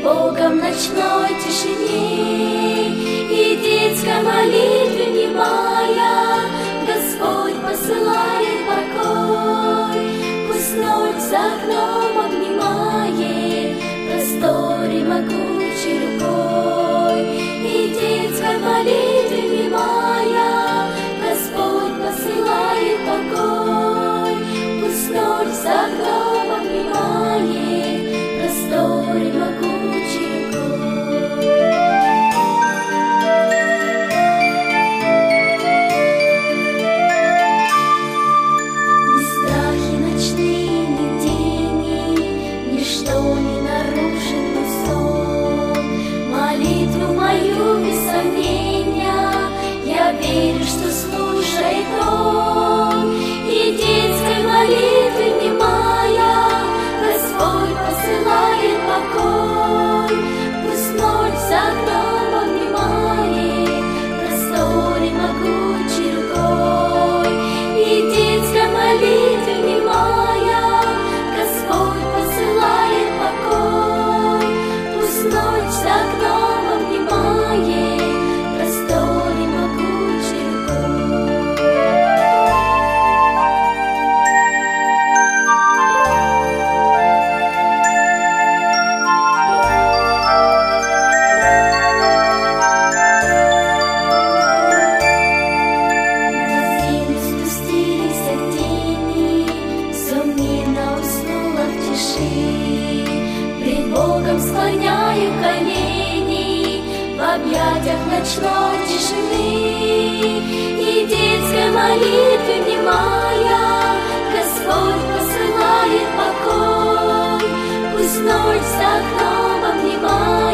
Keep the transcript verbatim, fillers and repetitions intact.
Богом ночной тишине и детской молитве внимая, Господь посылает покой. Пусть ночь за окном обнимает просторе могучей рукой, и детской молитве внимая, Господь посылает покой. Пусть ночь за окном обнимает просторе могучей рукой. Ни страхи ночные, ни тени, ничто не нарушит мой сон. Молитву мою без сомнения, я верю, что слушает Он. И детской молитве внимая, Господь посылает покой. Пусть ночь за окном обнимает просторе могучей рукой, и детской молитве внимая, Господь посылает покой. Пусть ночь за окном обнимает просторе могучей рукой. На землю спустились тени, все мирно уснуло в тиши. Пред Богом склоняю колени в объятиях ночной тишины, и детской молитве внимая, Господь посылает покой. Пусть ночь за окном обнимает